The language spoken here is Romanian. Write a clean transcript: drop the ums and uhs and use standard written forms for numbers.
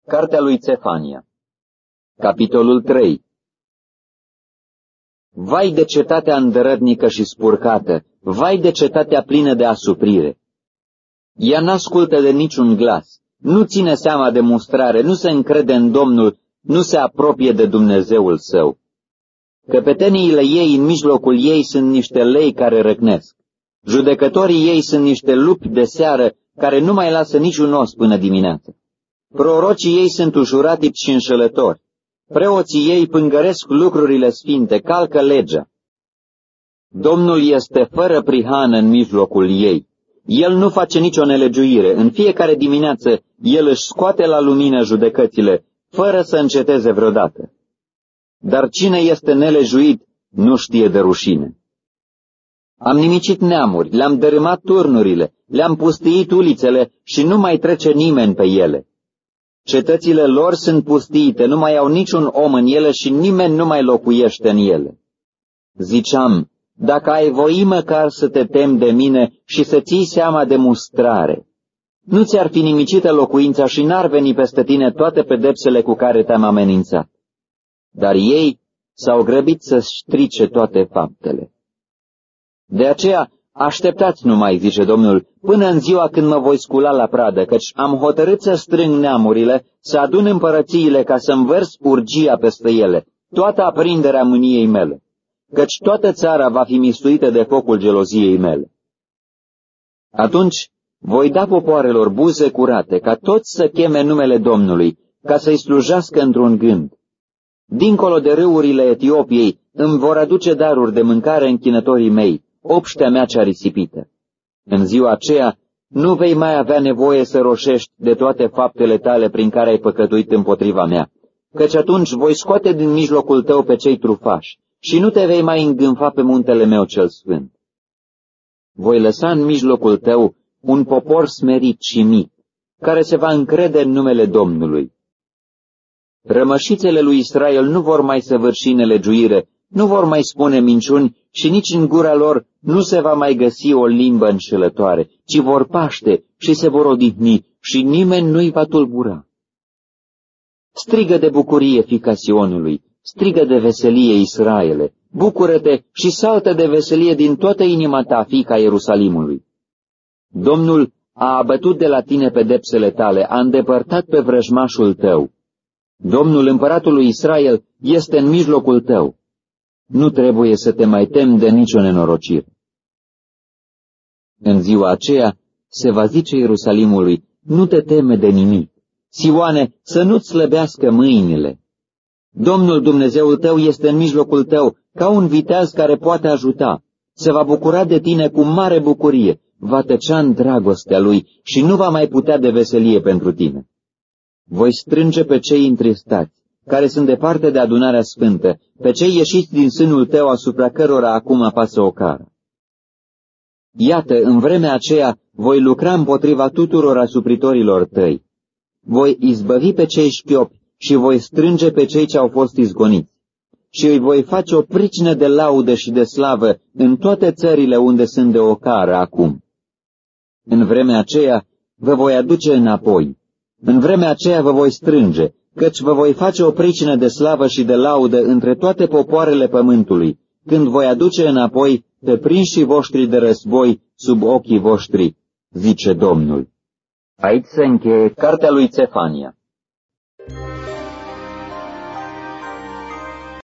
Cartea lui Țefania, capitolul 3. Vai de cetatea îndărătnică și spurcată, vai de cetatea plină de asuprire! Ea n-ascultă de niciun glas, nu ține seama de mustrare, nu se încrede în Domnul, nu se apropie de Dumnezeul său. Căpeteniile ei în mijlocul ei sunt niște lei care răcnesc. Judecătorii ei sunt niște lupi de seară care nu mai lasă niciun os până dimineață. Prorocii ei sunt ușuratici și înșelători. Preoții ei pângăresc lucrurile sfinte, calcă legea. Domnul este fără prihană în mijlocul ei. El nu face nicio nelegiuire. În fiecare dimineață el își scoate la lumină judecățile, fără să înceteze vreodată. Dar cine este nelejuit nu știe de rușine. Am nimicit neamuri, le-am dărâmat turnurile, le-am pustiit ulițele și nu mai trece nimeni pe ele. Cetățile lor sunt pustiite, nu mai au niciun om în ele și nimeni nu mai locuiește în ele. Ziceam, dacă ai voi măcar să te temi de mine și să ții seama de mustrare, nu ți-ar fi nimicită locuința și n-ar veni peste tine toate pedepsele cu care te-am amenințat. Dar ei s-au grăbit să strice toate faptele. De aceea, așteptați numai, zice Domnul, până în ziua când mă voi scula la pradă, căci am hotărât să strâng neamurile, să adun împărățiile ca să-mi vers urgia peste ele, toată aprinderea mâniei mele, căci toată țara va fi mistuită de focul geloziei mele. Atunci voi da popoarelor buze curate, ca toți să cheme numele Domnului, ca să-i slujească într-un gând. Dincolo de râurile Etiopiei îmi vor aduce daruri de mâncare închinătorii mei, obștea mea cea risipită. În ziua aceea nu vei mai avea nevoie să roșești de toate faptele tale prin care ai păcătuit împotriva mea, căci atunci voi scoate din mijlocul tău pe cei trufași și nu te vei mai îngânfa pe muntele meu cel sfânt. Voi lăsa în mijlocul tău un popor smerit și mic, care se va încrede în numele Domnului. Rămășițele lui Israel nu vor mai săvârși nelegiuire, nu vor mai spune minciuni și nici în gura lor nu se va mai găsi o limbă înșelătoare, ci vor paște și se vor odihni și nimeni nu-i va tulbura. Strigă de bucurie, fiica Sionului, strigă de veselie, Israele, bucură-te și saltă de veselie din toată inima ta, fiica Ierusalimului. Domnul a abătut de la tine pedepsele tale, a îndepărtat pe vrăjmașul tău. Domnul împăratul lui Israel este în mijlocul tău. Nu trebuie să te mai temi de nicio nenorocire. În ziua aceea se va zice Ierusalimului, nu te teme de nimic. Sioane, să nu-ți slăbească mâinile. Domnul Dumnezeul tău este în mijlocul tău, ca un viteaz care poate ajuta. Se va bucura de tine cu mare bucurie, va tăcea în dragostea lui și nu va mai putea de veselie pentru tine. Voi strânge pe cei întristați, care sunt departe de adunarea sfântă, pe cei ieșiți din sânul tău asupra cărora acum apasă o cară. Iată, în vremea aceea voi lucra împotriva tuturor asupritorilor tăi. Voi izbăvi pe cei șchiopi și voi strânge pe cei ce au fost izgoniți. Și îi voi face o pricină de laudă și de slavă în toate țările unde sunt de ocară acum. În vremea aceea vă voi aduce înapoi. În vremea aceea vă voi strânge, căci vă voi face o pricină de slavă și de laudă între toate popoarele pământului, când voi aduce înapoi pe prinșii voștri de război sub ochii voștri, zice Domnul. Aici se încheie cartea lui Țefania.